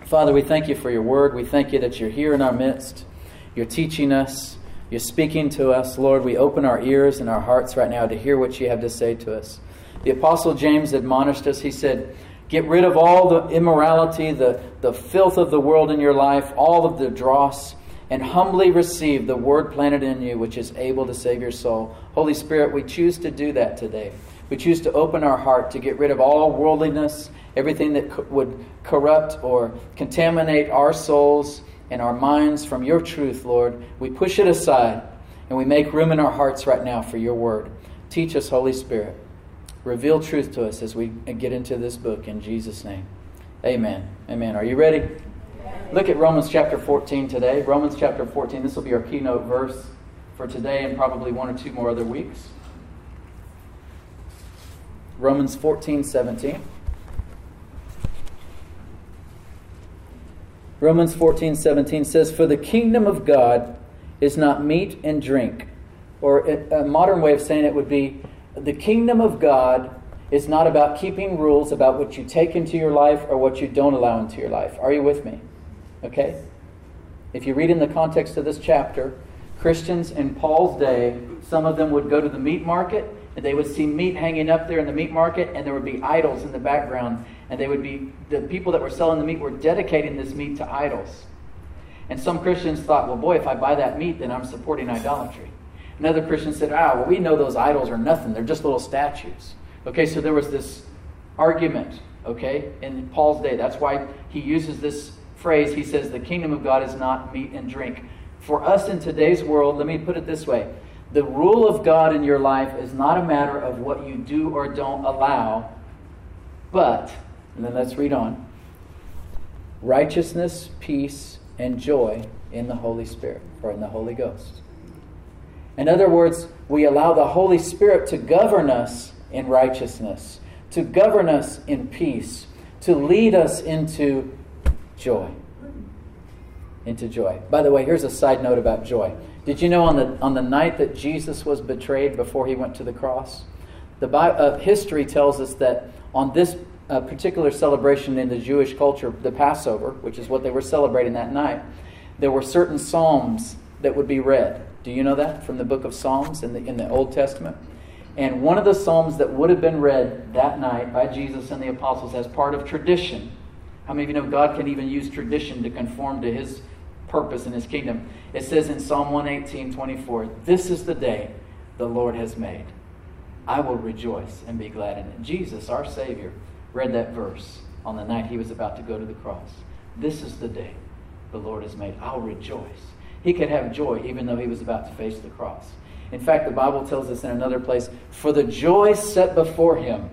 Father, we thank you for your word. We thank you that you're here in our midst. You're teaching us. You're speaking to us. Lord, we open our ears and our hearts right now to hear what you have to say to us. The Apostle James admonished us. He said, get rid of all the immorality, the filth of the world in your life, all of the dross, and humbly receive the word planted in you, which is able to save your soul. Holy Spirit, we choose to do that today. We choose to open our heart to get rid of all worldliness, everything that would corrupt or contaminate our souls and our minds from your truth, Lord. We push it aside and we make room in our hearts right now for your word. Teach us, Holy Spirit. Reveal truth to us as we get into this book in Jesus' name. Amen. Amen. Are you ready? Look at Romans chapter 14 today. Romans chapter 14. This will be our keynote verse for today and probably one or two more other weeks. Romans 14:17. Romans 14:17 says, for the kingdom of God is not meat and drink. Or a modern way of saying it would be, the kingdom of God is not about keeping rules about what you take into your life or what you don't allow into your life. Are you with me? Okay? If you read in the context of this chapter, Christians in Paul's day, some of them would go to the meat market and they would see meat hanging up there in the meat market, and there would be idols in the background, and the people that were selling the meat were dedicating this meat to idols. And some Christians thought, well, boy, if I buy that meat, then I'm supporting idolatry. And other Christians said, well, we know those idols are nothing. They're just little statues. Okay, so there was this argument, okay, in Paul's day. That's why he uses this phrase. He says, the kingdom of God is not meat and drink. For us in today's world, let me put it this way. The rule of God in your life is not a matter of what you do or don't allow, but, and then let's read on, righteousness, peace, and joy in the Holy Spirit, or in the Holy Ghost. In other words, we allow the Holy Spirit to govern us in righteousness, to govern us in peace, to lead us into joy. Into joy. By the way, here's a side note about joy. Did you know on the night that Jesus was betrayed before he went to the cross, history tells us that on this particular celebration in the Jewish culture, the Passover, which is what they were celebrating that night, there were certain psalms that would be read. Do you know that from the book of Psalms in the Old Testament? And one of the psalms that would have been read that night by Jesus and the apostles as part of tradition. How many of you know God can even use tradition to conform to his purpose in his kingdom? It says in Psalm 118:24, this is the day the Lord has made. I will rejoice and be glad in it. Jesus, our Savior, read that verse on the night he was about to go to the cross. This is the day the Lord has made. I'll rejoice. He could have joy even though he was about to face the cross. In fact, the Bible tells us in another place, for the joy set before him,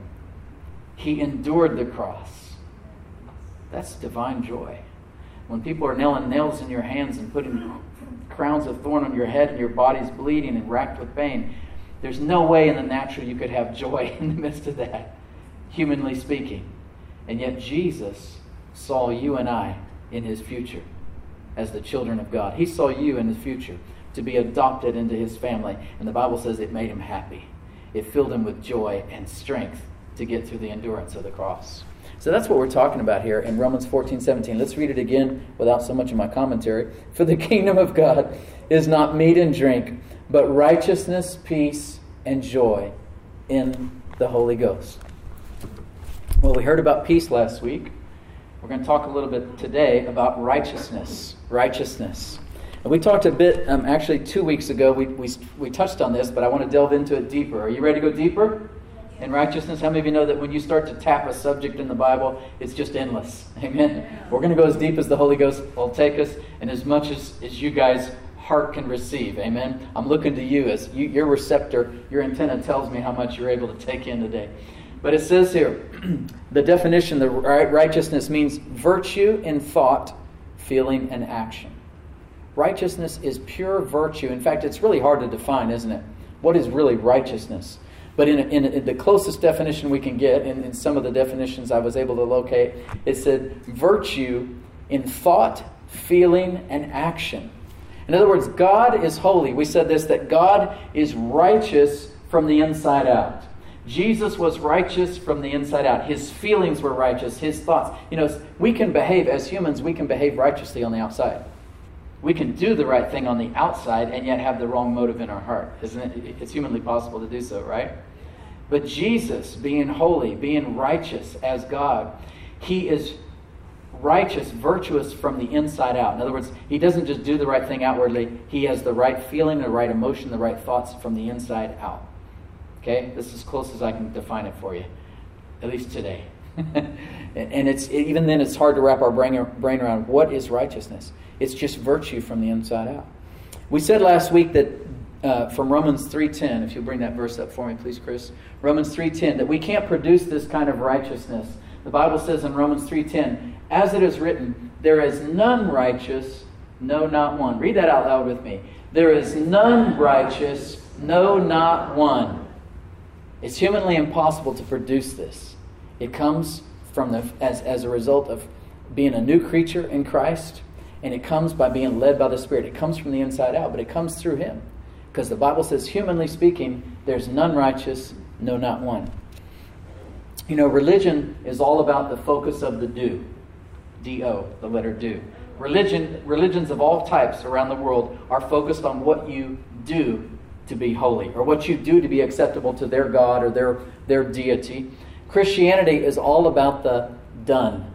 he endured the cross. That's divine joy. When people are nailing nails in your hands and putting crowns of thorn on your head and your body's bleeding and racked with pain, there's no way in the natural you could have joy in the midst of that, humanly speaking. And yet Jesus saw you and I in his future as the children of God. He saw you in the future to be adopted into his family. And the Bible says it made him happy. It filled him with joy and strength to get through the endurance of the cross. So that's what we're talking about here in Romans 14:17. Let's read it again without so much of my commentary. For the kingdom of God is not meat and drink, but righteousness, peace, and joy in the Holy Ghost. Well, we heard about peace last week. We're going to talk a little bit today about righteousness. Righteousness. And we talked a bit, actually 2 weeks ago, we touched on this, but I want to delve into it deeper. Are you ready to go deeper in righteousness? How many of you know that when you start to tap a subject in the Bible, it's just endless? Amen? We're going to go as deep as the Holy Ghost will take us and as much as you guys' heart can receive. Amen? I'm looking to you as your receptor, your antenna tells me how much you're able to take in today. But it says here, the definition, the righteousness means virtue in thought, feeling, and action. Righteousness is pure virtue. In fact, it's really hard to define, isn't it? What is really righteousness? But in the closest definition we can get, in some of the definitions I was able to locate, it said virtue in thought, feeling, and action. In other words, God is holy. We said this, that God is righteous from the inside out. Jesus was righteous from the inside out. His feelings were righteous. His thoughts. You know, we can behave, as humans, we can behave righteously on the outside. We can do the right thing on the outside and yet have the wrong motive in our heart. Isn't it? It's humanly possible to do so, right? But Jesus, being holy, being righteous as God, He is righteous, virtuous from the inside out. In other words, He doesn't just do the right thing outwardly. He has the right feeling, the right emotion, the right thoughts from the inside out. Okay? This is as close as I can define it for you, at least today. And even then it's hard to wrap our brain around what is righteousness. It's just virtue from the inside out. We said last week that from Romans 3:10, if you'll bring that verse up for me, please, Chris. Romans 3:10, that we can't produce this kind of righteousness. The Bible says in Romans 3:10, as it is written, there is none righteous, no, not one. Read that out loud with me. There is none righteous, no, not one. It's humanly impossible to produce this. It comes from as a result of being a new creature in Christ, and it comes by being led by the Spirit. It comes from the inside out, but it comes through Him. Because the Bible says, humanly speaking, there's none righteous, no, not one. You know, religion is all about the focus of the do. D-O, the letter do. Religions of all types around the world are focused on what you do to be holy, or what you do to be acceptable to their God or their deity. Christianity is all about the done.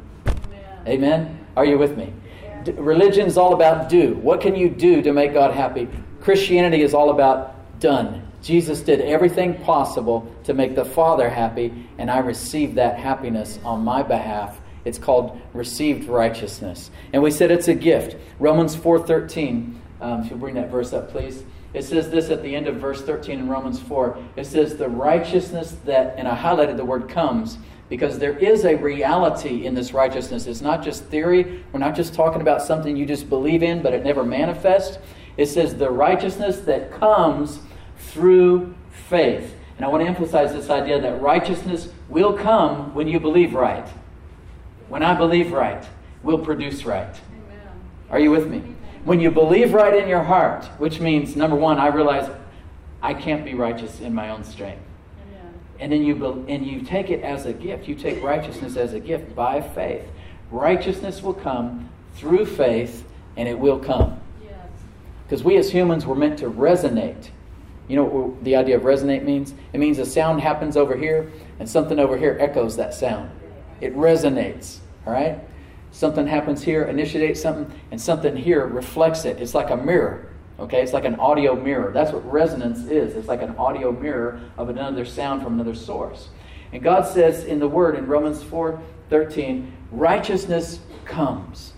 Amen? Are you with me? Religion is all about do. What can you do to make God happy? Christianity is all about done. Jesus did everything possible to make the Father happy, and I received that happiness on my behalf. It's called received righteousness. And we said it's a gift. Romans 4:13, if you'll bring that verse up, please. It says this at the end of verse 13 in Romans 4. It says, the righteousness that, and I highlighted the word comes, because there is a reality in this righteousness. It's not just theory. We're not just talking about something you just believe in, but it never manifests. It says the righteousness that comes through faith. And I want to emphasize this idea that righteousness will come when you believe right. When I believe right, we'll produce right. Amen. Are you with me? When you believe right in your heart, which means, number one, I realize I can't be righteous in my own strength. Amen. And then you take it as a gift. You take righteousness as a gift by faith. Righteousness will come through faith, and it will come. Because we as humans were meant to resonate. You know what the idea of resonate means? It means a sound happens over here, and something over here echoes that sound. It resonates, all right? Something happens here, initiates something, and something here reflects it. It's like a mirror, okay? It's like an audio mirror. That's what resonance is. It's like an audio mirror of another sound from another source. And God says in the Word, in Romans 4:13, righteousness comes.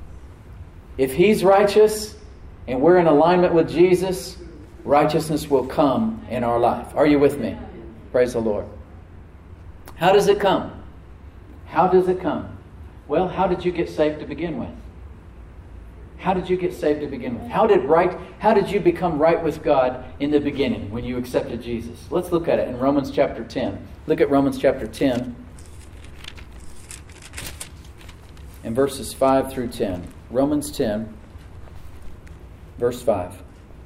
If He's righteous, and we're in alignment with Jesus, righteousness will come in our life. Are you with me? Praise the Lord. How does it come? How does it come? Well, how did you get saved to begin with? How did you get saved to begin with? How did you become right with God in the beginning when you accepted Jesus? Let's look at it in Romans chapter 10. Look at Romans chapter 10 and verses 5 through 10. Romans 10, verse 5.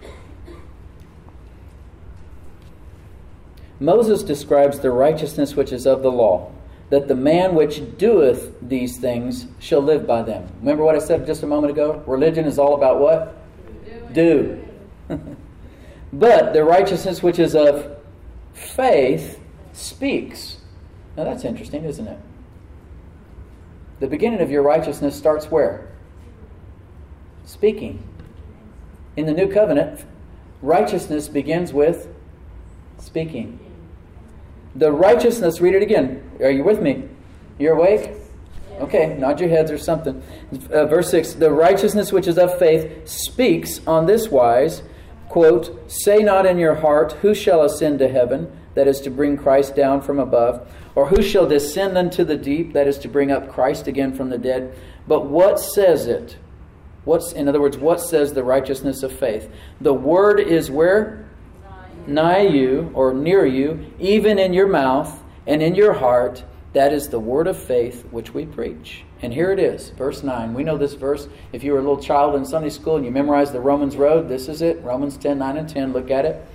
Moses describes the righteousness which is of the law, that the man which doeth these things shall live by them. Remember what I said just a moment ago? Religion is all about what? Do. But the righteousness which is of faith speaks. Now that's interesting, isn't it? The beginning of your righteousness starts where? Speaking. In the new covenant, righteousness begins with speaking. The righteousness, read it again. Are you with me? You're awake? Okay, nod your heads or something. Verse 6, the righteousness which is of faith speaks on this wise, quote, say not in your heart, who shall ascend to heaven, that is to bring Christ down from above, or who shall descend unto the deep, that is to bring up Christ again from the dead. But what says it? In other words, what says the righteousness of faith? The word is where? Nigh you, or near you, even in your mouth and in your heart. That is the word of faith which we preach. And here it is, verse 9. We know this verse. If you were a little child in Sunday school and you memorized the Romans road, this is it. Romans 10, 9 and 10. Look at it.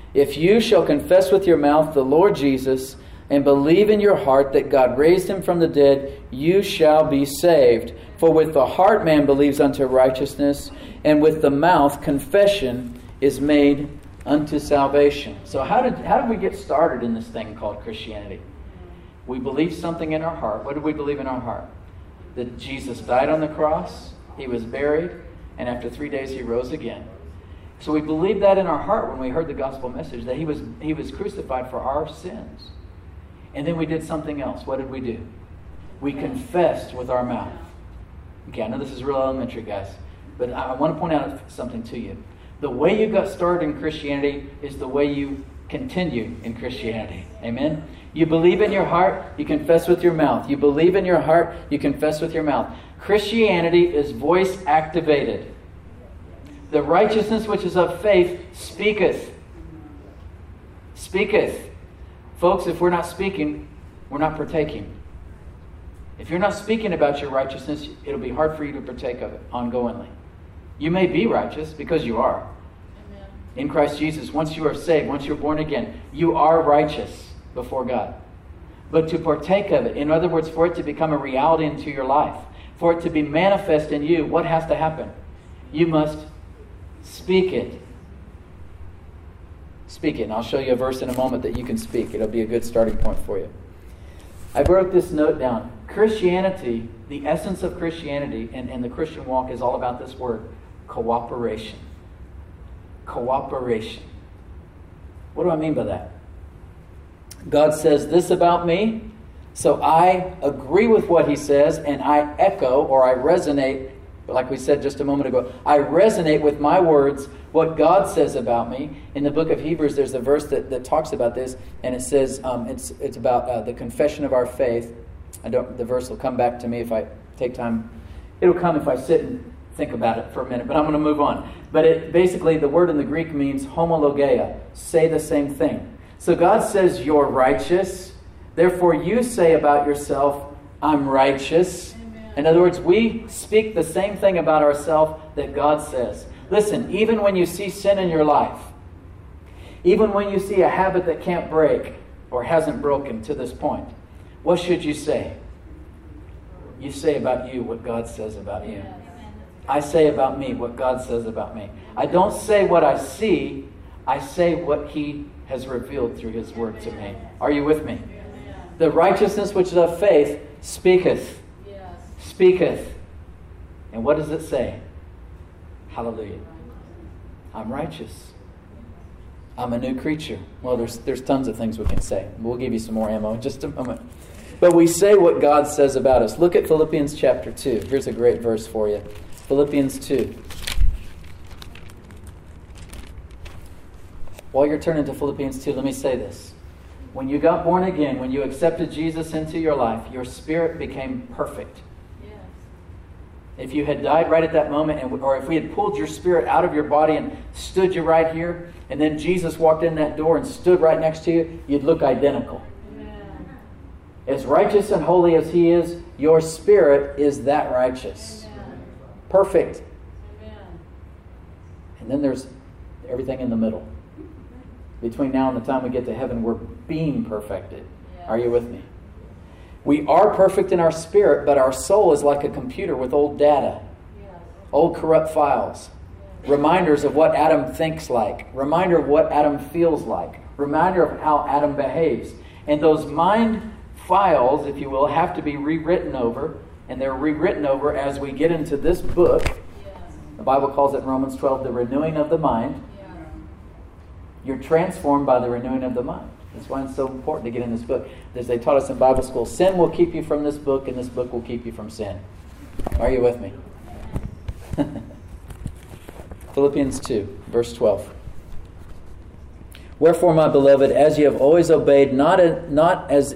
If you shall confess with your mouth the Lord Jesus and believe in your heart that God raised him from the dead, you shall be saved. For with the heart man believes unto righteousness, and with the mouth confession is made unto salvation. So how did we get started in this thing called Christianity? We believe something in our heart. What did we believe in our heart? That Jesus died on the cross, he was buried, and after 3 days he rose again. So we believed that in our heart when we heard the gospel message, that he was crucified for our sins. And then we did something else. What did we do? We confessed with our mouth. Okay, I know this is real elementary, guys, but I want to point out something to you. The way you got started in Christianity is the way you continue in Christianity. Amen? You believe in your heart, you confess with your mouth. You believe in your heart, you confess with your mouth. Christianity is voice activated. The righteousness which is of faith speaketh. Speaketh. Folks, if we're not speaking, we're not partaking. If you're not speaking about your righteousness, it'll be hard for you to partake of it ongoingly. You may be righteous because you are. Amen. In Christ Jesus, once you are saved, once you're born again, you are righteous before God. But to partake of it, in other words, for it to become a reality into your life, for it to be manifest in you, what has to happen? You must speak it. Speak it. And I'll show you a verse in a moment that you can speak. It'll be a good starting point for you. I wrote this note down. Christianity, the essence of Christianity and the Christian walk is all about this word, cooperation. Cooperation. What do I mean by that? God says this about me, so I agree with what he says, and I echo or I resonate, like we said just a moment ago, I resonate with my words what God says about me. In the book of Hebrews, there's a verse that talks about this, and it says it's about the confession of our faith. The verse will come back to me if I take time. It'll come if I sit and think about it for a minute, but I'm going to move on. But basically, the word in the Greek means homologeia, say the same thing. So God says you're righteous, therefore you say about yourself, I'm righteous. Amen. In other words, we speak the same thing about ourselves that God says. Listen, even when you see sin in your life, even when you see a habit that can't break or hasn't broken to this point, what should you say? You say about you what God says about you. I say about me what God says about me. I don't say what I see, I say what he has revealed through his word to me. Are you with me? The righteousness which is of faith speaketh. Speaketh. And what does it say? Hallelujah. I'm righteous. I'm a new creature. Well, there's tons of things we can say. We'll give you some more ammo in just a moment. But we say what God says about us. Look at Philippians chapter 2. Here's a great verse for you. Philippians 2. While you're turning to Philippians 2, let me say this. When you got born again, when you accepted Jesus into your life, your spirit became perfect. Yes. If you had died right at that moment, or if we had pulled your spirit out of your body and stood you right here, and then Jesus walked in that door and stood right next to you, you'd look identical. Amen. As righteous and holy as he is, your spirit is that righteous. Amen. Perfect. Amen. And then there's everything in the middle. Between now and the time we get to heaven, we're being perfected. Yes. Are you with me? We are perfect in our spirit, but our soul is like a computer with old data. Yes. Old corrupt files. Yes. Reminders of what Adam thinks like. Reminder of what Adam feels like. Reminder of how Adam behaves. And those mind files, if you will, have to be rewritten over. And they're rewritten over as we get into this book. Yes. The Bible calls it in Romans 12 the renewing of the mind. You're transformed by the renewing of the mind. That's why it's so important to get in this book. As they taught us in Bible school, sin will keep you from this book, and this book will keep you from sin. Are you with me? Philippians 2, verse 12. Wherefore, my beloved, as ye have always obeyed, not as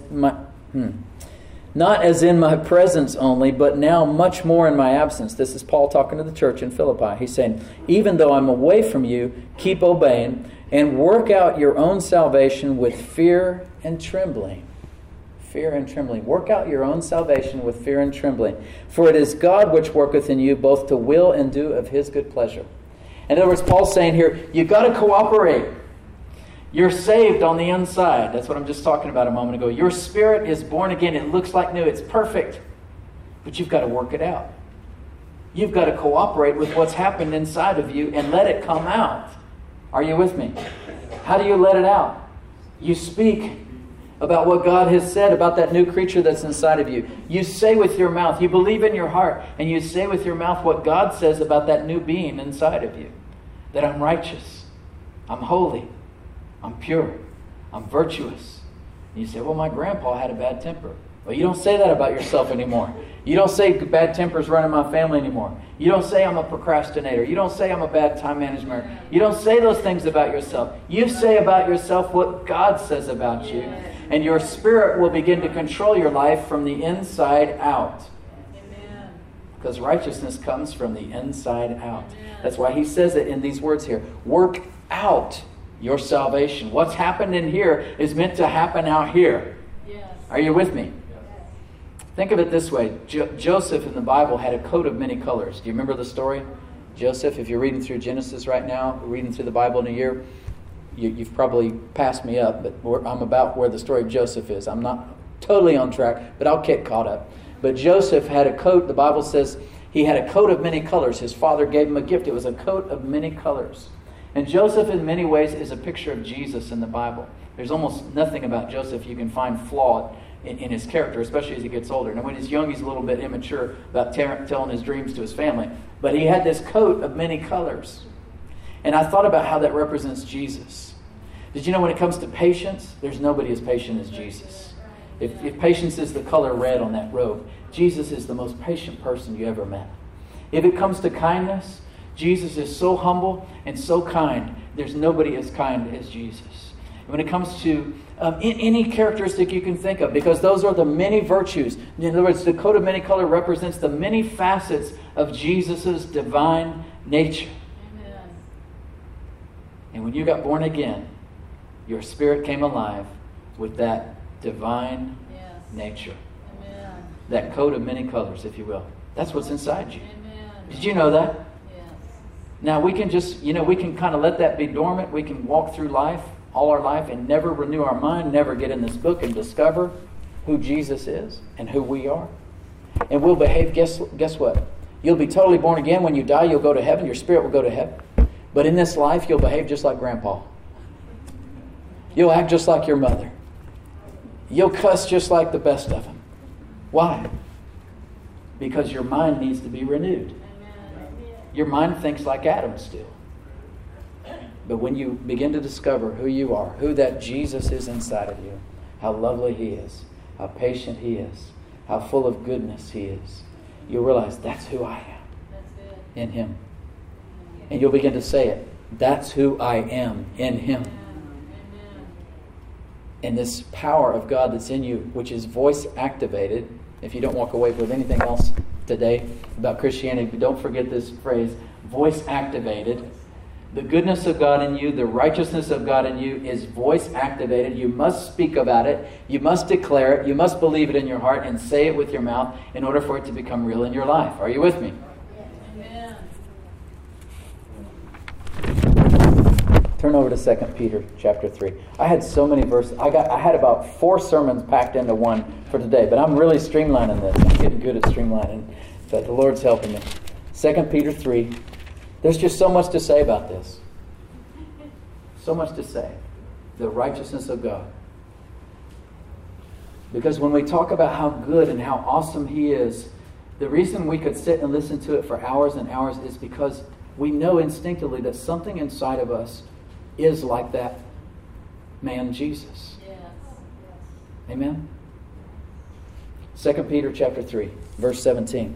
in my presence only, but now much more in my absence. This is Paul talking to the church in Philippi. He's saying, even though I'm away from you, keep obeying, and work out your own salvation with fear and trembling. Fear and trembling. Work out your own salvation with fear and trembling. For it is God which worketh in you both to will and do of his good pleasure. In other words, Paul's saying here, you've got to cooperate. You're saved on the inside. That's what I'm just talking about a moment ago. Your spirit is born again. It looks like new. It's perfect. But you've got to work it out. You've got to cooperate with what's happened inside of you and let it come out. Are you with me? How do you let it out? You speak about what God has said about that new creature that's inside of you. You say with your mouth, you believe in your heart, and you say with your mouth what God says about that new being inside of you. That I'm righteous, I'm holy, I'm pure, I'm virtuous. And you say, well, my grandpa had a bad temper. Well, you don't say that about yourself anymore. You don't say bad tempers run in my family anymore. You don't say I'm a procrastinator. You don't say I'm a bad time manager. You don't say those things about yourself. You say about yourself what God says about you. And your spirit will begin to control your life from the inside out. Because righteousness comes from the inside out. That's why he says it in these words here. Work out your salvation. What's happened in here is meant to happen out here. Are you with me? Think of it this way. Joseph in the Bible had a coat of many colors. Do you remember the story? Joseph, if you're reading through Genesis right now, reading through the Bible in a year, you've probably passed me up, but I'm about where the story of Joseph is. I'm not totally on track, but I'll get caught up. But Joseph had a coat, the Bible says he had a coat of many colors. His father gave him a gift. It was a coat of many colors. And Joseph in many ways is a picture of Jesus in the Bible. There's almost nothing about Joseph you can find flawed in his character, especially as he gets older. Now, when he's young, he's a little bit immature about telling his dreams to his family. But he had this coat of many colors. And I thought about how that represents Jesus. Did you know when it comes to patience, there's nobody as patient as Jesus. If patience is the color red on that robe, Jesus is the most patient person you ever met. If it comes to kindness, Jesus is so humble and so kind. There's nobody as kind as Jesus. When it comes to any characteristic you can think of, because those are the many virtues. In other words, the coat of many color represents the many facets of Jesus' divine nature. Amen. And when you got born again, your spirit came alive with that divine nature. Amen. That coat of many colors, if you will. That's what's inside you. Amen. Did you know that? Yes. Now we can just, we can kind of let that be dormant. We can walk through life, all our life, and never renew our mind, never get in this book and discover who Jesus is and who we are. And we'll behave, guess what? You'll be totally born again. When you die, you'll go to heaven. Your spirit will go to heaven. But in this life, you'll behave just like Grandpa. You'll act just like your mother. You'll cuss just like the best of them. Why? Because your mind needs to be renewed. Your mind thinks like Adam still. But when you begin to discover who you are, who that Jesus is inside of you, how lovely he is, how patient he is, how full of goodness he is, you'll realize that's who I am in him. And you'll begin to say it. That's who I am in him. And this power of God that's in you, which is voice activated, if you don't walk away with anything else today about Christianity, don't forget this phrase, voice activated. The goodness of God in you, the righteousness of God in you is voice activated. You must speak about it. You must declare it. You must believe it in your heart and say it with your mouth in order for it to become real in your life. Are you with me? Amen. Turn over to 2 Peter chapter 3. I had so many verses. I had about 4 sermons packed into one for today, but I'm really streamlining this. I'm getting good at streamlining, but the Lord's helping me. 2 Peter 3. There's just so much to say about this. So much to say. The righteousness of God. Because when we talk about how good and how awesome he is, the reason we could sit and listen to it for hours and hours is because we know instinctively that something inside of us is like that man Jesus. Yes. Amen? 2 Peter chapter 3, verse 17.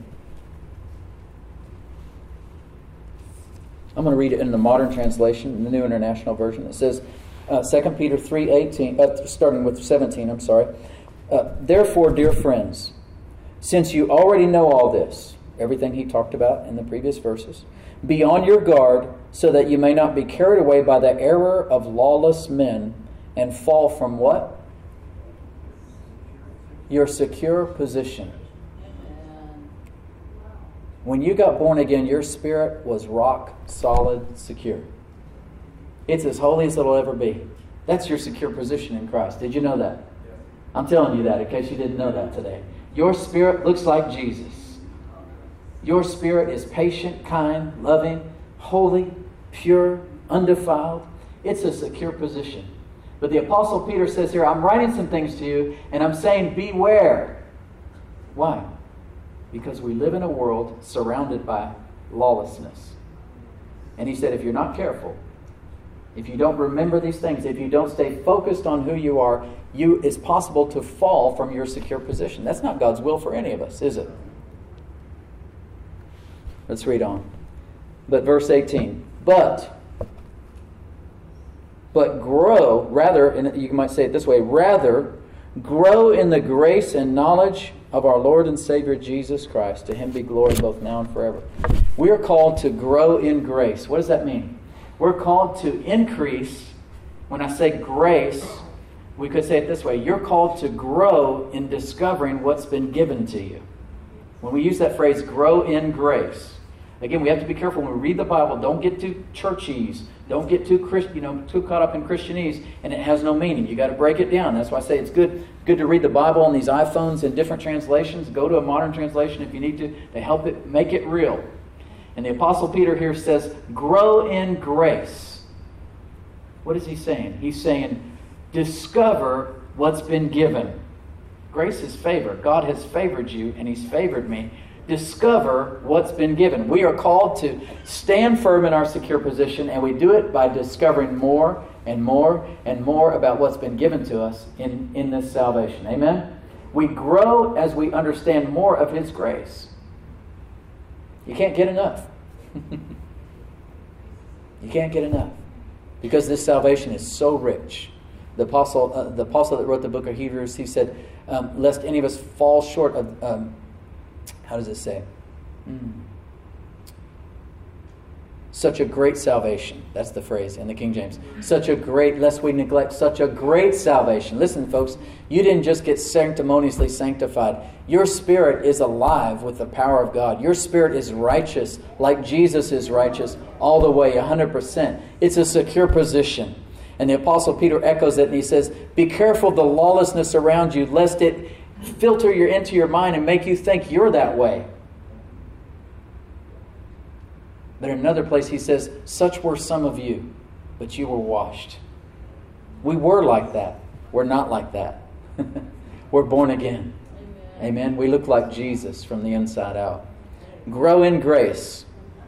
I'm going to read it in the modern translation, in the New International Version. It says, 2 Peter 3:18, starting with 17, I'm sorry. Therefore, dear friends, since you already know all this, everything he talked about in the previous verses, be on your guard so that you may not be carried away by the error of lawless men and fall from what? Your secure position. When you got born again, your spirit was rock solid secure. It's as holy as it'll ever be. That's your secure position in Christ. Did you know that? I'm telling you that in case you didn't know that today. Your spirit looks like Jesus. Your spirit is patient, kind, loving, holy, pure, undefiled. It's a secure position. But the Apostle Peter says here, I'm writing some things to you, and I'm saying beware. Why? Because we live in a world surrounded by lawlessness. And he said, if you're not careful, if you don't remember these things, if you don't stay focused on who you are, it's possible to fall from your secure position. That's not God's will for any of us, is it? Let's read on. But verse 18, but grow, rather, and you might say it this way, rather, grow in the grace and knowledge of our Lord and Savior Jesus Christ. To him be glory both now and forever. We are called to grow in grace. What does that mean? We're called to increase. When I say grace, we could say it this way. You're called to grow in discovering what's been given to you. When we use that phrase, grow in grace. Again, we have to be careful when we read the Bible. Don't get too churchese. Don't get too caught up in Christianese, and it has no meaning. You got to break it down. That's why I say it's good to read the Bible on these iPhones in different translations. Go to a modern translation if you need to help it make it real. And the Apostle Peter here says, grow in grace. What is he saying? He's saying, discover what's been given. Grace is favor. God has favored you, and he's favored me. Discover what's been given. We are called to stand firm in our secure position, and we do it by discovering more and more and more about what's been given to us in this salvation. Amen? We grow as we understand more of his grace. You can't get enough. You can't get enough. Because this salvation is so rich. The apostle that wrote the book of Hebrews, he said, lest any of us fall short of... how does it say? Such a great salvation. That's the phrase in the King James. Lest we neglect such a great salvation. Listen, folks, you didn't just get sanctimoniously sanctified. Your spirit is alive with the power of God. Your spirit is righteous like Jesus is righteous all the way, 100%. It's a secure position. And the Apostle Peter echoes it, and he says, be careful of the lawlessness around you, lest it filter into your mind and make you think you're that way. But in another place he says, such were some of you, but you were washed. We were like that. We're not like that. We're born again. Amen. We look like Jesus from the inside out. Grow in grace.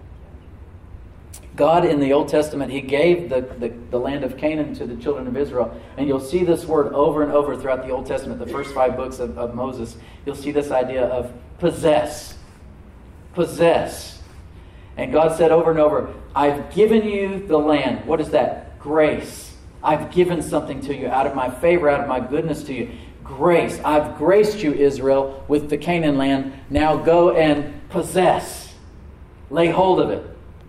God in the Old Testament, he gave the land of Canaan to the children of Israel. And you'll see this word over and over throughout the Old Testament, the first 5 books of Moses. You'll see this idea of possess. Possess. And God said over and over, I've given you the land. What is that? Grace. I've given something to you out of my favor, out of my goodness to you. Grace. I've graced you, Israel, with the Canaan land. Now go and possess. Lay hold of it.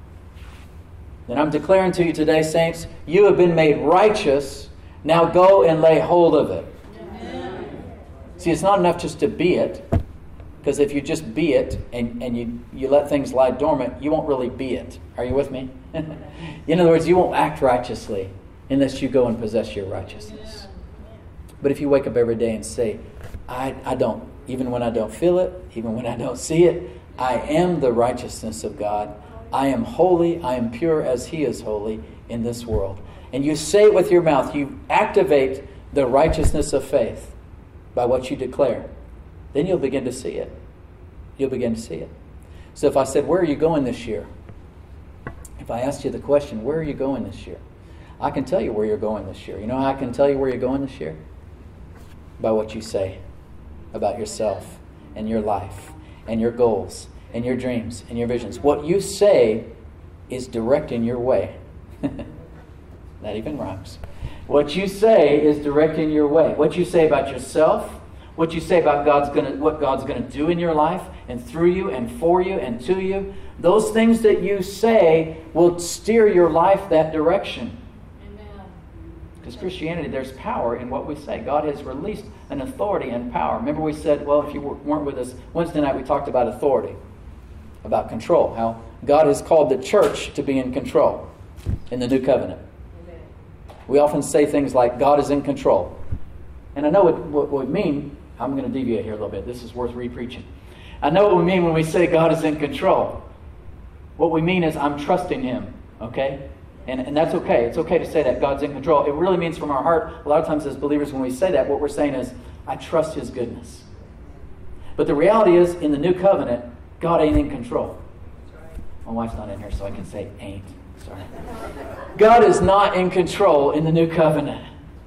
And I'm declaring to you today, saints, you have been made righteous. Now go and lay hold of it. Amen. See, it's not enough just to be it. Because if you just be it and you let things lie dormant, you won't really be it. Are you with me? In other words, you won't act righteously unless you go and possess your righteousness. But if you wake up every day and say, I don't, even when I don't feel it, even when I don't see it, I am the righteousness of God. I am holy, I am pure as he is holy in this world. And you say it with your mouth, you activate the righteousness of faith by what you declare. Then you'll begin to see it. You'll begin to see it. So if I said, where are you going this year? If I asked you the question, where are you going this year? I can tell you where you're going this year. You know how I can tell you where you're going this year? By what you say about yourself and your life and your goals and your dreams and your visions. What you say is directing your way. That even rhymes. What you say is directing your way. What you say about yourself, what you say about what God's going to do in your life and through you and for you and to you, those things that you say will steer your life that direction. Because Christianity, there's power in what we say. God has released an authority and power. Remember we said, well, if you weren't with us Wednesday night, we talked about authority, about control, how God has called the church to be in control in the new covenant. we often say things like, God is in control. And I know what we mean. I'm going to deviate here a little bit. This is worth re-preaching. I know what we mean when we say God is in control. What we mean is I'm trusting Him, okay? And that's okay. It's okay to say that God's in control. It really means from our heart, a lot of times as believers when we say that, what we're saying is, I trust His goodness. But the reality is, in the new covenant, God ain't in control. My wife's not in here, so I can say ain't. Sorry. God is not in control in the new covenant.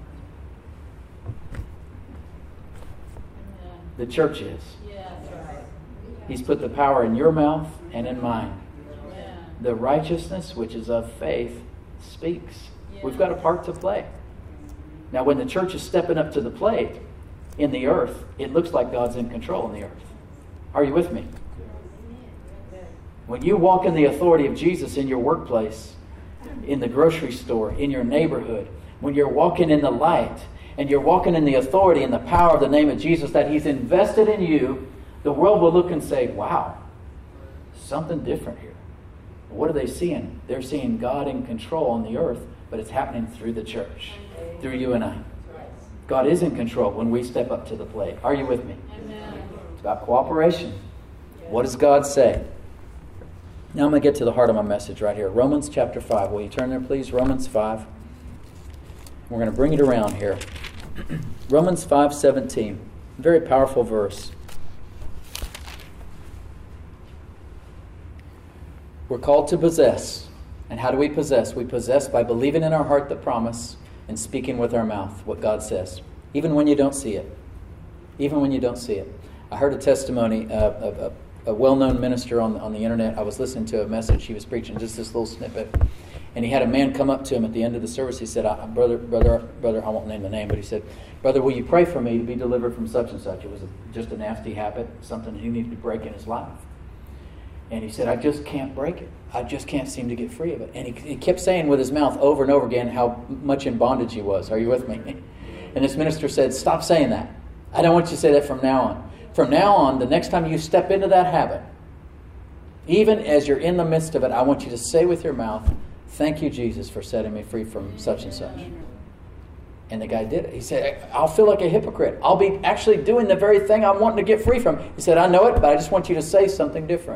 The church is. He's put the power in your mouth and in mine. The righteousness which is of faith speaks. We've got a part to play. Now, when the church is stepping up to the plate in the earth, it looks like God's in control in the earth. Are you with me? When you walk in the authority of Jesus in your workplace, in the grocery store, in your neighborhood, when you're walking in the light and you're walking in the authority and the power of the name of Jesus that He's invested in you, the world will look and say, wow, something different here. What are they seeing? They're seeing God in control on the earth, but it's happening through the church, through you and I. God is in control when we step up to the plate. Are you with me? Amen. It's about cooperation. What does God say? Now I'm going to get to the heart of my message right here. Romans chapter 5. Will you turn there, please? Romans 5. We're going to bring it around here. Romans 5:17. Very powerful verse. We're called to possess. And how do we possess? We possess by believing in our heart the promise and speaking with our mouth what God says. Even when you don't see it. Even when you don't see it. I heard a testimony of a well-known minister on the internet. I was listening to a message he was preaching, just this little snippet. And he had a man come up to him at the end of the service. He said, brother, I won't name the name, but he said, brother, will you pray for me to be delivered from such and such? It was just a nasty habit, something he needed to break in his life. And he said, I just can't break it. I just can't seem to get free of it. And he kept saying with his mouth over and over again how much in bondage he was. Are you with me? And this minister said, stop saying that. I don't want you to say that from now on. From now on, the next time you step into that habit, even as you're in the midst of it, I want you to say with your mouth, thank you, Jesus, for setting me free from such and such. And the guy did it. He said, I'll feel like a hypocrite. I'll be actually doing the very thing I'm wanting to get free from. He said, I know it, but I just want you to say something different.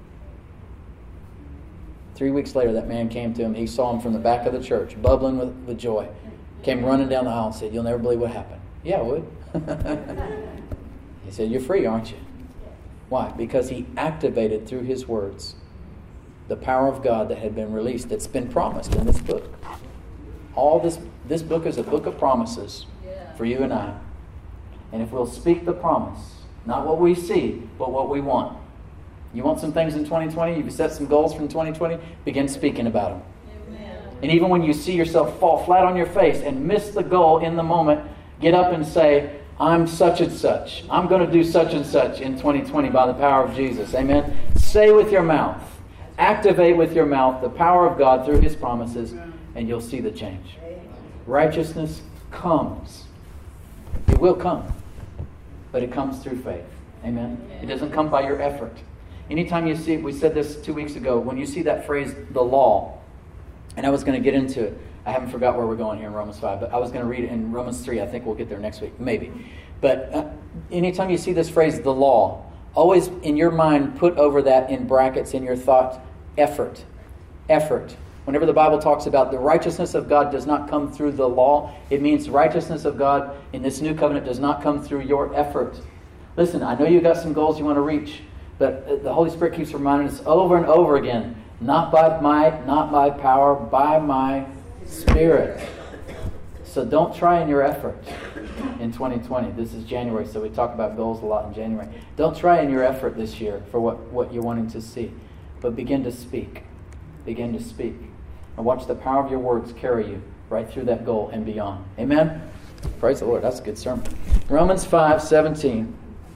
3 weeks later, that man came to him. He saw him from the back of the church, bubbling with joy. Came running down the aisle and said, you'll never believe what happened. Yeah, I would. He said, you're free, aren't you? Why? Because he activated through his words the power of God that had been released, that's been promised in this book. All this book is a book of promises for you and I. And if we'll speak the promise, not what we see, but what we want. You want some things in 2020? You've set some goals from 2020? Begin speaking about them. Amen. And even when you see yourself fall flat on your face and miss the goal in the moment, get up and say, I'm such and such. I'm going to do such and such in 2020 by the power of Jesus. Amen. Say with your mouth. Activate with your mouth the power of God through His promises, and you'll see the change. Righteousness comes. It will come. But it comes through faith. Amen. It doesn't come by your effort. Anytime you see, we said this 2 weeks ago, when you see that phrase, the law, and I was going to get into it. I haven't forgot where we're going here in Romans 5, but I was going to read it in Romans 3. I think we'll get there next week, maybe. But anytime you see this phrase, the law, always in your mind put over that in brackets in your thought, effort. Effort. Whenever the Bible talks about the righteousness of God does not come through the law, it means the righteousness of God in this new covenant does not come through your effort. Listen, I know you've got some goals you want to reach, but the Holy Spirit keeps reminding us over and over again, not by might, not by power, by my Spirit. So don't try in your effort in 2020. This is January, so we talk about goals a lot in January. Don't try in your effort this year for what you're wanting to see, but begin to speak. Begin to speak. And watch the power of your words carry you right through that goal and beyond. Amen? Praise the Lord. That's a good sermon. Romans 5:17.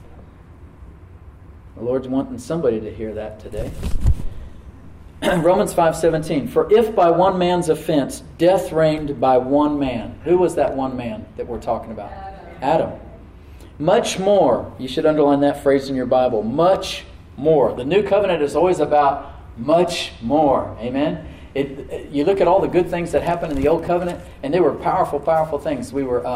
The Lord's wanting somebody to hear that today. Romans 5:17. For if by one man's offense death reigned by one man. Who was that one man that we're talking about? Adam. Much more. You should underline that phrase in your Bible. Much more. The new covenant is always about much more. Amen? You look at all the good things that happened in the Old Covenant, and they were powerful, powerful things. We were...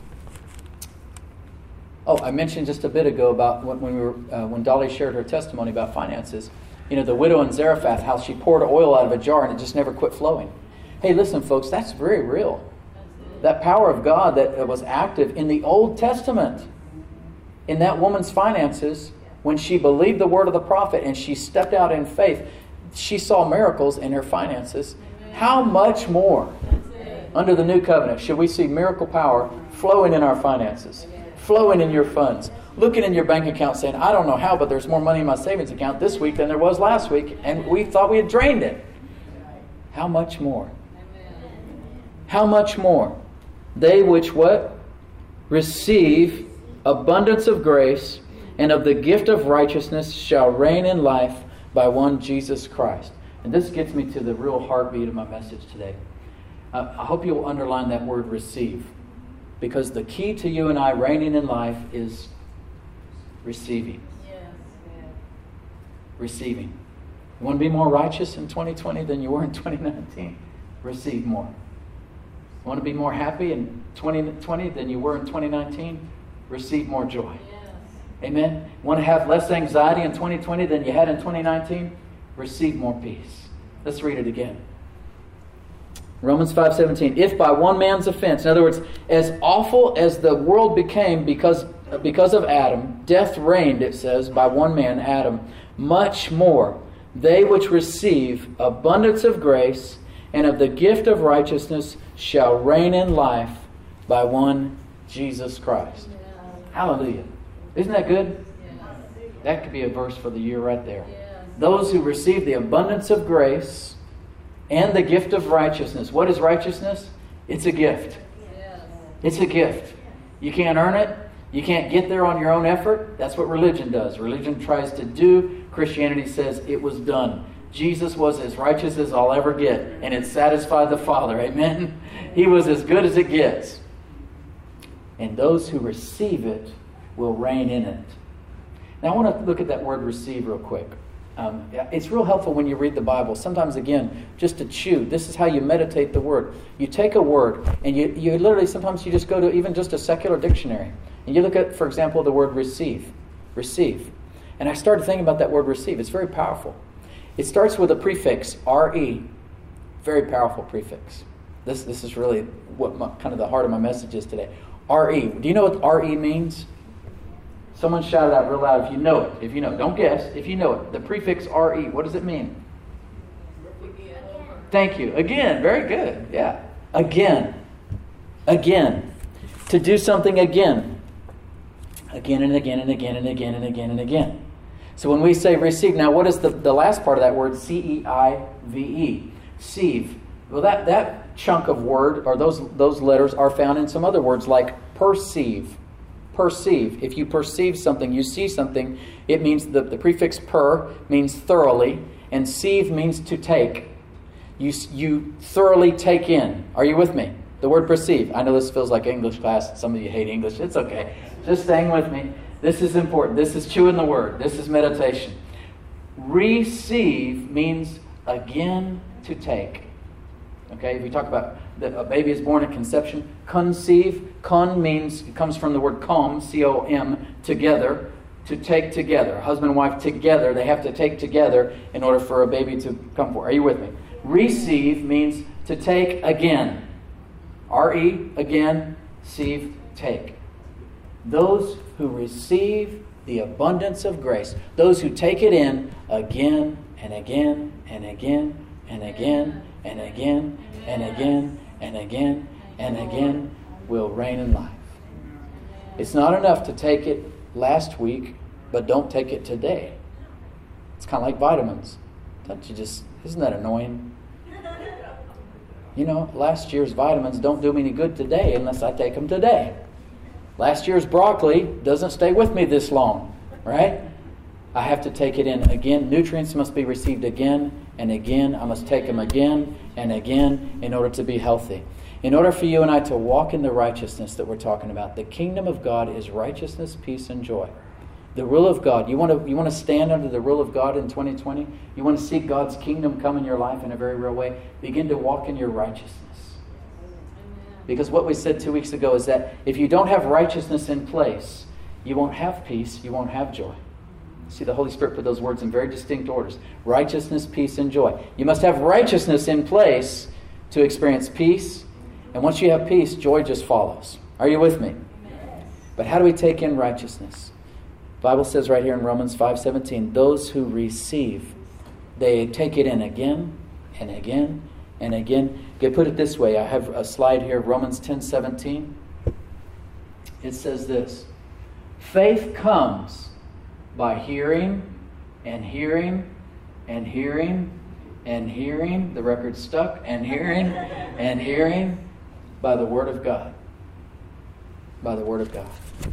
I mentioned just a bit ago about when Dolly shared her testimony about finances. The widow in Zarephath, how she poured oil out of a jar and it just never quit flowing. Hey, listen, folks, that's very real. That power of God that was active in the Old Testament, in that woman's finances, when she believed the word of the prophet and she stepped out in faith, she saw miracles in her finances. How much more under the new covenant should we see miracle power flowing in our finances, flowing in your funds, looking in your bank account saying, I don't know how, but there's more money in my savings account this week than there was last week, and we thought we had drained it. How much more? How much more? They which what? Receive abundance of grace and of the gift of righteousness shall reign in life by one Jesus Christ. And this gets me to the real heartbeat of my message today. I hope you'll underline that word receive. Because the key to you and I reigning in life is receiving. Receiving. You want to be more righteous in 2020 than you were in 2019? Receive more. You want to be more happy in 2020 than you were in 2019? Receive more joy. Amen. You want to have less anxiety in 2020 than you had in 2019? Receive more peace. Let's read it again. Romans 5:17. If by one man's offense, in other words, as awful as the world became because of Adam, death reigned, it says, by one man, Adam, much more they which receive abundance of grace and of the gift of righteousness shall reign in life by one Jesus Christ. Hallelujah. Isn't that good? That could be a verse for the year right there. Those who receive the abundance of grace and the gift of righteousness. What is righteousness? It's a gift. It's a gift. You can't earn it. You can't get there on your own effort. That's what religion does. Religion tries to do. Christianity says it was done. Jesus was as righteous as I'll ever get, and it satisfied the Father. Amen? He was as good as it gets. And those who receive it will reign in it. Now I want to look at that word receive real quick. It's real helpful when you read the Bible. Sometimes, again, just to chew. This is how you meditate the word. You take a word, and you literally, sometimes you just go to even just a secular dictionary. And you look at, for example, the word receive. Receive. And I started thinking about that word receive. It's very powerful. It starts with a prefix, R-E. Very powerful prefix. This is really what kind of the heart of my message is today. R-E. Do you know what R-E means? Someone shout it out real loud if you know it. If you know it. Don't guess. If you know it. The prefix R-E. What does it mean? Thank you. Again. Very good. Yeah. Again. Again. To do something again. Again and again and again and again and again and again. So when we say receive, now what is the last part of that word? C-E-I-V-E. Sieve. Well, that chunk of word, or those letters, are found in some other words like perceive. Perceive. If you perceive something, you see something, it means the prefix per means thoroughly, and sieve means to take. You thoroughly take in. Are you with me? The word perceive. I know this feels like English class. Some of you hate English. It's okay. Just staying with me. This is important. This is chewing the word. This is meditation. Receive means again to take. Okay, if we talk about a baby is born at conception, conceive, con means, it comes from the word com, C-O-M, together, to take together. Husband and wife together, they have to take together in order for a baby to come forth. Are you with me? Receive means to take again. R-E, again, sieve, take. Those who receive the abundance of grace, those who take it in again and again and again and again and again and again and again and again will reign in life. It's not enough to take it last week, but don't take it today. It's kind of like vitamins. Isn't that annoying? You know, last year's vitamins don't do me any good today unless I take them today. Last year's broccoli doesn't stay with me this long, right? I have to take it in again. Nutrients must be received again and again. I must take them again and again in order to be healthy. In order for you and I to walk in the righteousness that we're talking about, the kingdom of God is righteousness, peace, and joy. The rule of God. You want to stand under the rule of God in 2020? You want to see God's kingdom come in your life in a very real way? Begin to walk in your righteousness. Because what we said 2 weeks ago is that if you don't have righteousness in place, you won't have peace, you won't have joy. See, the Holy Spirit put those words in very distinct orders. Righteousness, peace, and joy. You must have righteousness in place to experience peace. And once you have peace, joy just follows. Are you with me? But how do we take in righteousness? The Bible says right here in Romans 5:17, those who receive, they take it in again and again and again. Okay, put it this way. I have a slide here, Romans 10:17. It says this: faith comes by hearing and hearing and hearing and hearing. The record's stuck. And hearing and hearing by the Word of God. By the Word of God.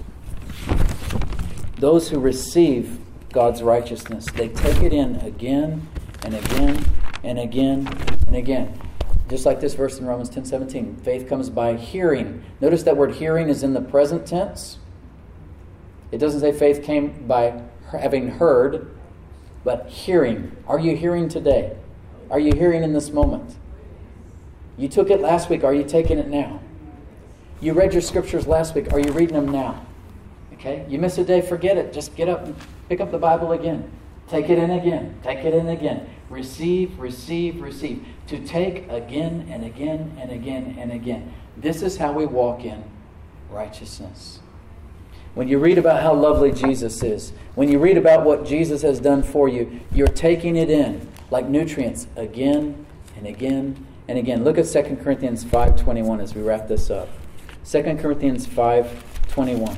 Those who receive God's righteousness, they take it in again and again and again and again. Just like this verse in Romans 10:17. Faith comes by hearing. Notice that word hearing is in the present tense. It doesn't say faith came by having heard, but hearing. Are you hearing today? Are you hearing in this moment? You took it last week. Are you taking it now? You read your scriptures last week. Are you reading them now? Okay? You miss a day, forget it. Just get up and pick up the Bible again. Take it in again. Take it in again. Receive, receive, receive. To take again and again and again and again. This is how we walk in righteousness. When you read about how lovely Jesus is, when you read about what Jesus has done for you, you're taking it in like nutrients again and again and again. Look at 2 Corinthians 5:21 as we wrap this up. 2 Corinthians 5:21.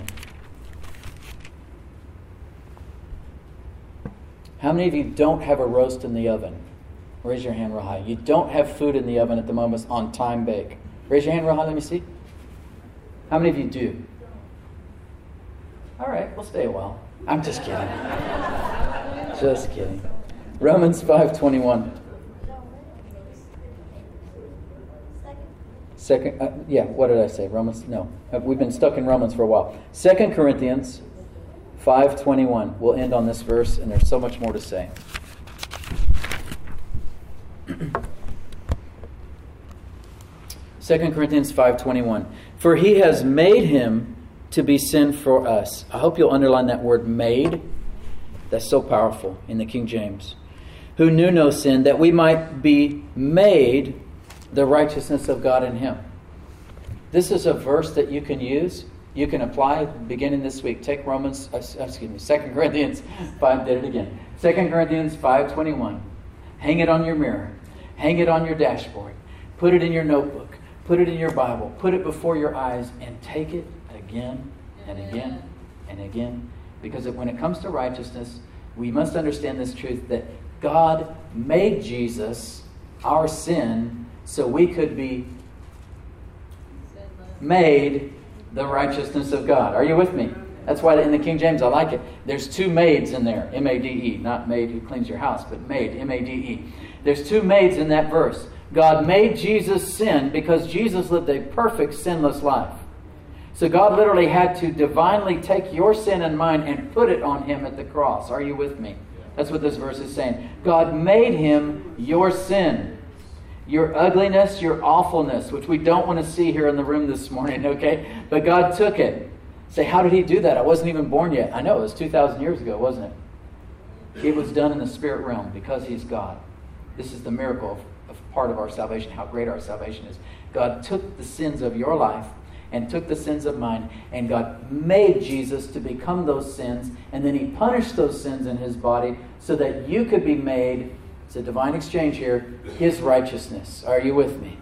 How many of you don't have a roast in the oven? Raise your hand real high. You don't have food in the oven at the moment on time bake. Raise your hand real high, let me see. How many of you do? All right, we'll stay a while. I'm just kidding. Just kidding. Romans 5:21. What did I say? Romans? No. We've been stuck in Romans for a while. 2 Corinthians 5:21. We'll end on this verse, and there's so much more to say. 2 Corinthians 5:21. For he has made him to be sin for us. I hope you'll underline that word made. That's so powerful in the King James. Who knew no sin, that we might be made the righteousness of God in him. This is a verse that you can use. You can apply beginning this week. Take 2 Corinthians 5, did it again. 2 Corinthians 5:21. Hang it on your mirror. Hang it on your dashboard. Put it in your notebook. Put it in your Bible. Put it before your eyes and take it again and again and again. Because when it comes to righteousness, we must understand this truth that God made Jesus our sin so we could be made the righteousness of God. Are you with me? That's why in the King James I like it. There's two maids in there. M-A-D-E. Not maid who cleans your house, but maid. M-A-D-E. There's two maids in that verse. God made Jesus sin because Jesus lived a perfect sinless life. So God literally had to divinely take your sin and mine and put it on him at the cross. Are you with me? That's what this verse is saying. God made him your sin, your ugliness, your awfulness, which we don't want to see here in the room this morning, okay? But God took it. Say, how did he do that? I wasn't even born yet. I know, it was 2,000 years ago, wasn't it? It was done in the spirit realm because he's God. This is the miracle of part of our salvation, how great our salvation is. God took the sins of your life and took the sins of mine, and God made Jesus to become those sins, and then he punished those sins in his body so that you could be made, it's a divine exchange here, his righteousness. Are you with me?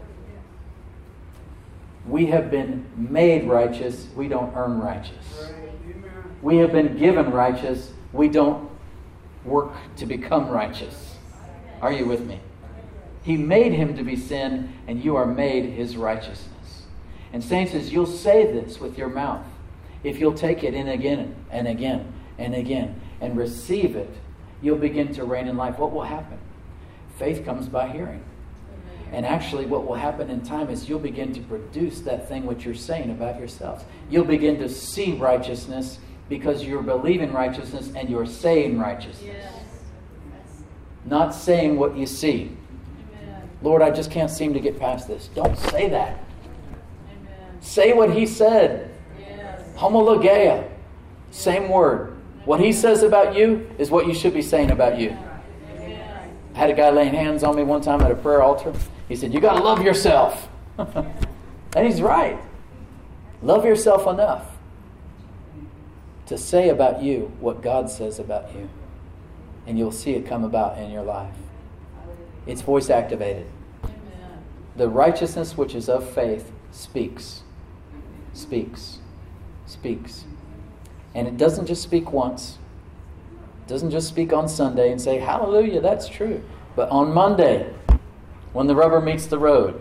We have been made righteous. We don't earn righteous. We have been given righteous. We don't work to become righteous. Are you with me? He made him to be sin, and you are made his righteousness. And saints, as you'll say this with your mouth, if you'll take it in again and again and again and receive it, you'll begin to reign in life. What will happen? Faith comes by hearing. And actually what will happen in time is you'll begin to produce that thing which you're saying about yourself. You'll begin to see righteousness because you're believing righteousness and you're saying righteousness. Not saying what you see. Lord, I just can't seem to get past this. Don't say that. Say what he said. Homologeia. Same word. What he says about you is what you should be saying about you. I had a guy laying hands on me one time at a prayer altar. He said, you got to love yourself. And he's right. Love yourself enough to say about you what God says about you. And you'll see it come about in your life. It's voice activated. The righteousness which is of faith speaks. Speaks. Speaks. And it doesn't just speak once. It doesn't just speak on Sunday and say, hallelujah, that's true. But on Monday, when the rubber meets the road,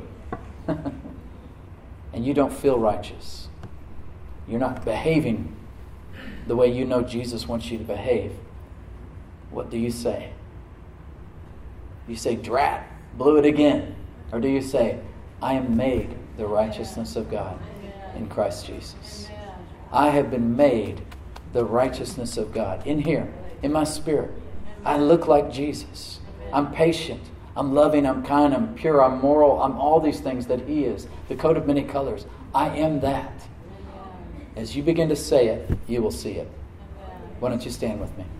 and you don't feel righteous, you're not behaving the way you know Jesus wants you to behave, what do you say? You say, drat, blew it again. Or do you say, I am made the righteousness of God in Christ Jesus. I have been made the righteousness of God. In here, in my spirit, I look like Jesus. I'm patient. I'm loving. I'm kind. I'm pure. I'm moral. I'm all these things that he is. The coat of many colors. I am that. As you begin to say it, you will see it. Why don't you stand with me?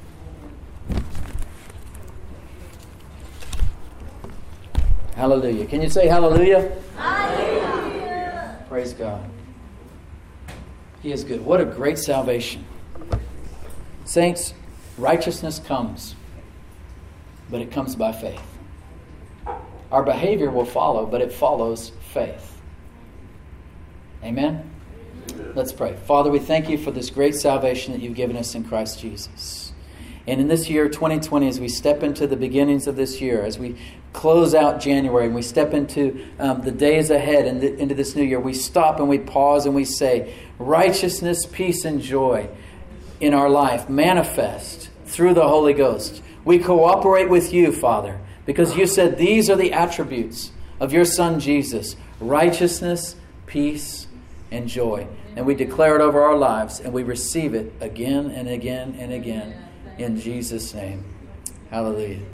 Hallelujah. Can you say hallelujah? Hallelujah. Praise God. He is good. What a great salvation. Saints, righteousness comes, but it comes by faith. Our behavior will follow, but it follows faith. Amen? Let's pray. Father, we thank you for this great salvation that you've given us in Christ Jesus. And in this year, 2020, as we step into the beginnings of this year, as we close out January and we step into the days ahead and into this new year, we stop and we pause and we say, righteousness, peace, and joy in our life manifest through the Holy Ghost. We cooperate with you, Father, because you said these are the attributes of your Son Jesus: righteousness, peace, and joy. And we declare it over our lives and we receive it again and again and again in Jesus' name. Hallelujah.